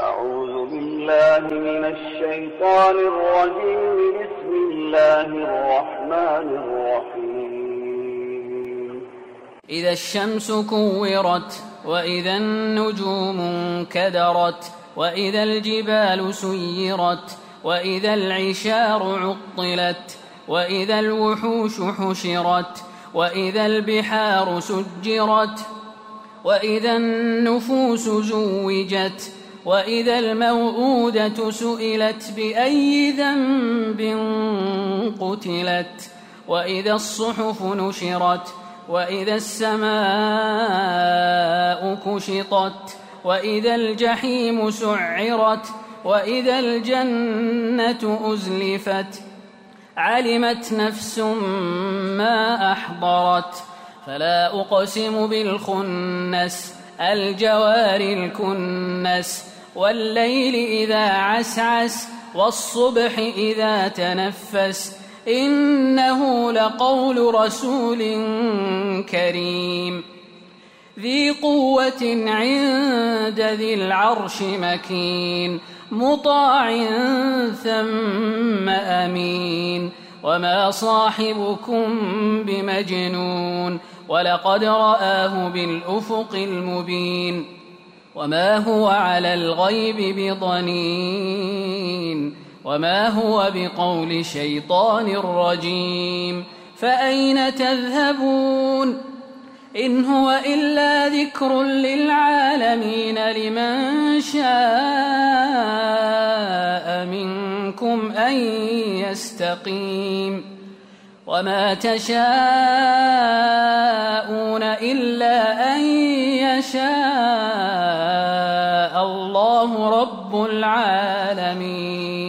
أعوذ بالله من الشيطان الرجيم. بسم الله الرحمن الرحيم. إذا الشمس كورت وإذا النجوم انكدرت وإذا الجبال سيرت وإذا العشار عطلت وإذا الوحوش حشرت وإذا البحار سجرت وإذا النفوس زوجت وإذا الموءودة سئلت بأي ذنب قتلت وإذا الصحف نشرت وإذا السماء كشطت وإذا الجحيم سعرت وإذا الجنة أزلفت علمت نفس ما أحضرت فلا أقسم بالخنس الجوار الكنس والليل إذا عسعس والصبح إذا تنفس إنه لقول رسول كريم ذي قوة عند ذي العرش مكين مطاع ثم أمين وما صاحبكم بمجنون ولقد رآه بالأفق المبين وما هو على الغيب بضنين وما هو بقول شيطان رجيم فأين تذهبون إن هو إلا ذكر للعالمين لمن شاء منكم أن يستقيم وما تشاءون إلا أن يشاء الله رب العالمين.